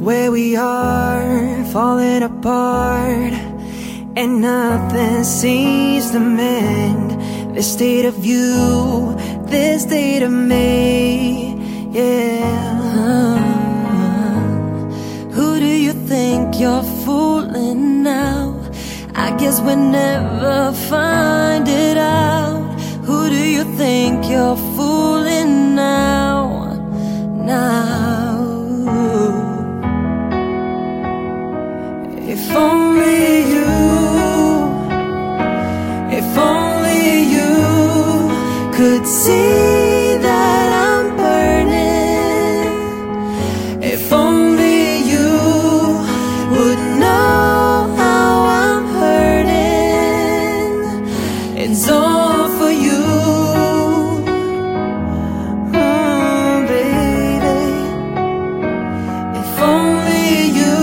where we are, falling apart, and nothing seems to mend. This state of you, this state of me, yeah. Who do you think you're fooling now? I guess we'll never find it out. Who do you think you're fooling now? Now, if only you, if only you could see that I'm burning. If only you would know how I'm hurting. It's all for you, baby. If only you.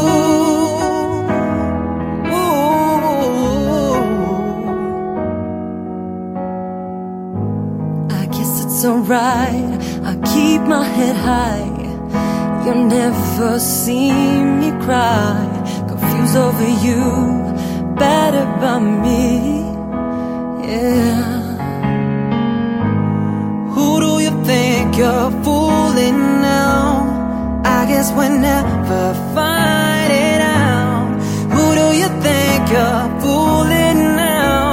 it's alright, I keep my head high. You'll never see me cry, confused over you, battered by me, yeah. Who do you think you're fooling now? I guess we'll never find it out. Who do you think you're fooling now?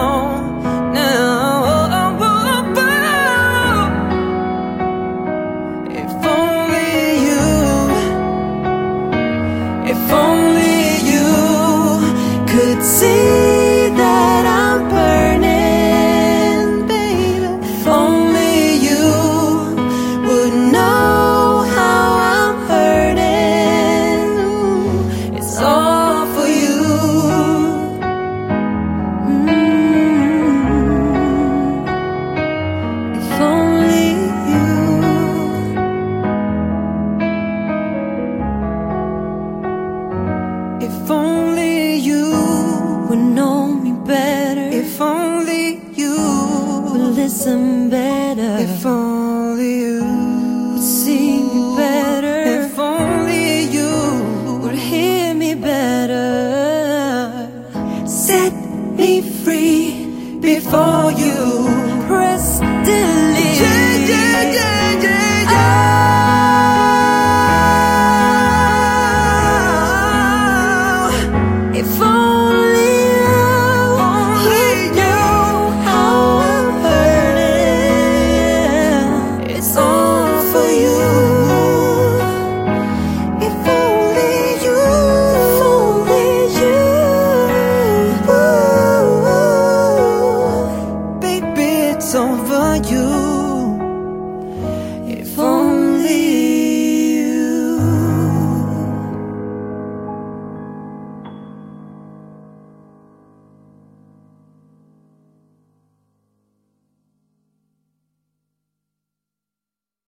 If only you could see that I'm burning, baby. If only you would know how I'm hurting. It's all for you. If only you. If only you would know me better. If only you would listen better. If only you would see me better. If only you would hear me better. Set me free before you press delete. Yeah, yeah, yeah, yeah, yeah. If only you know how I'm hurting. It's all for you. If only you, if only you, baby, it's all for you.